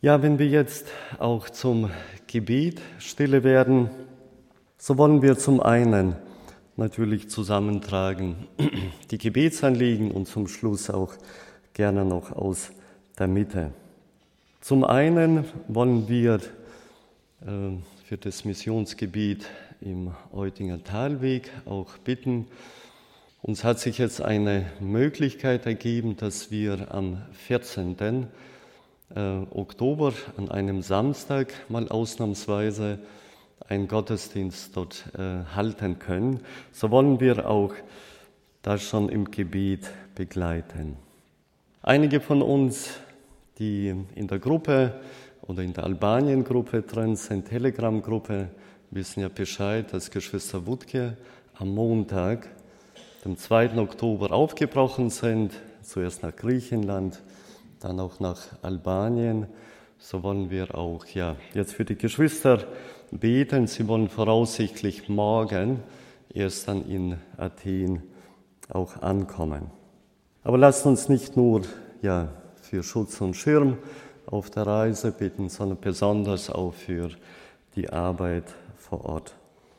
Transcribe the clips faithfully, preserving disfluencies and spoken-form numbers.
Ja, wenn wir jetzt auch zum Gebet stille werden, so wollen wir zum einen natürlich zusammentragen die Gebetsanliegen und zum Schluss auch gerne noch aus der Mitte. Zum einen wollen wir äh, für das Missionsgebiet im Eutinger Talweg auch bitten. Uns hat sich jetzt eine Möglichkeit ergeben, dass wir am vierzehnten Oktober an einem Samstag mal ausnahmsweise einen Gottesdienst dort äh, halten können. So wollen wir auch das schon im Gebet begleiten. Einige von uns, die in der Gruppe oder in der Albanien-Gruppe drin sind, Telegram-Gruppe, wissen ja Bescheid, dass Geschwister Wutke am Montag, dem zweiten Oktober, aufgebrochen sind, zuerst nach Griechenland, dann auch nach Albanien. So wollen wir auch ja, jetzt für die Geschwister beten. Sie wollen voraussichtlich morgen erst dann in Athen auch ankommen. Aber lasst uns nicht nur ja, für Schutz und Schirm auf der Reise beten, sondern besonders auch für die Arbeit vor Ort.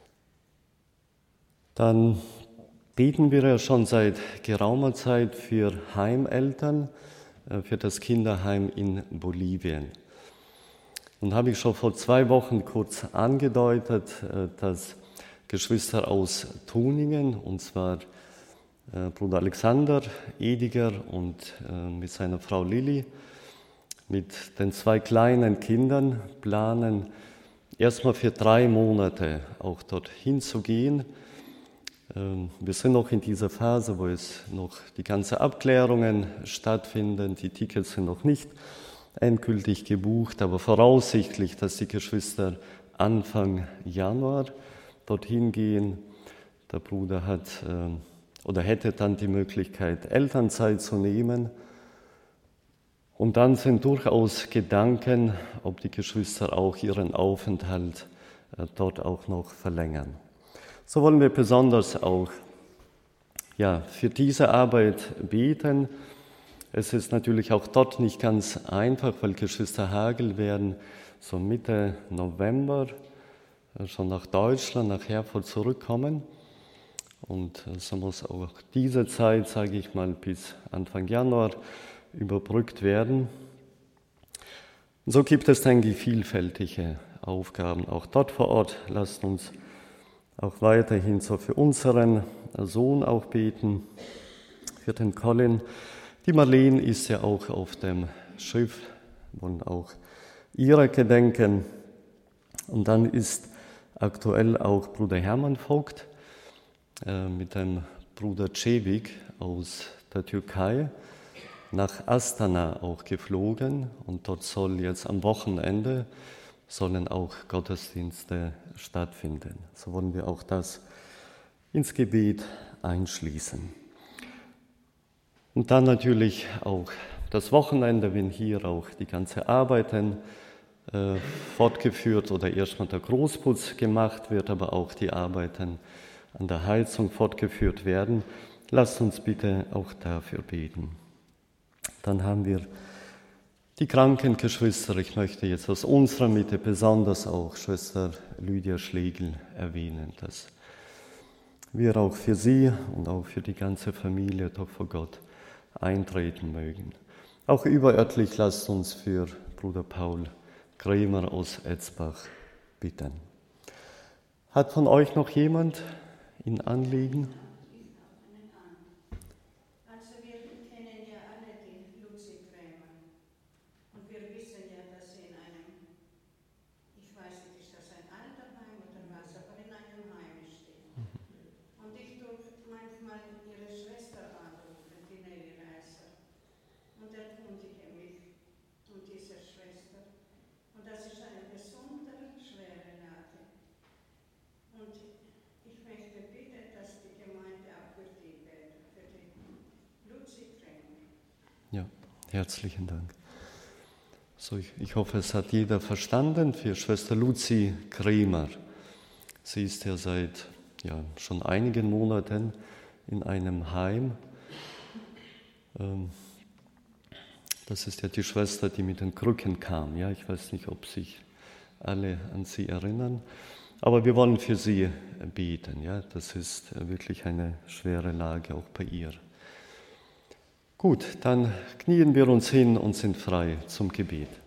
Dann beten wir ja schon seit geraumer Zeit für Heimeltern, für das Kinderheim in Bolivien. Und habe ich schon vor zwei Wochen kurz angedeutet, dass Geschwister aus Tuningen, und zwar Bruder Alexander Ediger und mit seiner Frau Lilly, mit den zwei kleinen Kindern planen, erstmal für drei Monate auch dorthin zu gehen. Wir sind noch in dieser Phase, wo es noch die ganzen Abklärungen stattfinden. Die Tickets sind noch nicht endgültig gebucht, aber voraussichtlich, dass die Geschwister Anfang Januar dorthin gehen. Der Bruder hat oder hätte dann die Möglichkeit, Elternzeit zu nehmen. Und dann sind durchaus Gedanken, ob die Geschwister auch ihren Aufenthalt dort auch noch verlängern. So wollen wir besonders auch ja, für diese Arbeit beten. Es ist natürlich auch dort nicht ganz einfach, weil Geschwister Hagel werden so Mitte November schon nach Deutschland, nach Herford zurückkommen. Und so muss auch diese Zeit, sage ich mal, bis Anfang Januar überbrückt werden. Und so gibt es, denke ich, vielfältige Aufgaben auch dort vor Ort. Lasst uns auch weiterhin so für unseren Sohn auch beten, für den Colin. Die Marlene ist ja auch auf dem Schiff und auch ihre gedenken. Und dann ist aktuell auch Bruder Hermann Vogt äh, mit dem Bruder Cevik aus der Türkei nach Astana auch geflogen. Und dort soll jetzt am Wochenende sollen auch Gottesdienste stattfinden. So wollen wir auch das ins Gebet einschließen. Und dann natürlich auch das Wochenende, wenn hier auch die ganze Arbeiten äh, fortgeführt oder erstmal der Großputz gemacht wird, aber auch die Arbeiten an der Heizung fortgeführt werden. Lasst uns bitte auch dafür beten. Dann haben wir die kranken Geschwister. Ich möchte jetzt aus unserer Mitte besonders auch Schwester Lydia Schlegel erwähnen, dass wir auch für sie und auch für die ganze Familie doch vor Gott eintreten mögen. Auch überörtlich lasst uns für Bruder Paul Kremer aus Etzbach bitten. Hat von euch noch jemand ein Anliegen? Ja, herzlichen Dank. So, ich, ich hoffe, es hat jeder verstanden. Für Schwester Luzi Kremer. Sie ist ja seit ja, schon einigen Monaten in einem Heim. Ähm, Das ist ja die Schwester, die mit den Krücken kam. Ja, ich weiß nicht, ob sich alle an sie erinnern. Aber wir wollen für sie beten. Ja, das ist wirklich eine schwere Lage auch bei ihr. Gut, dann knien wir uns hin und sind frei zum Gebet.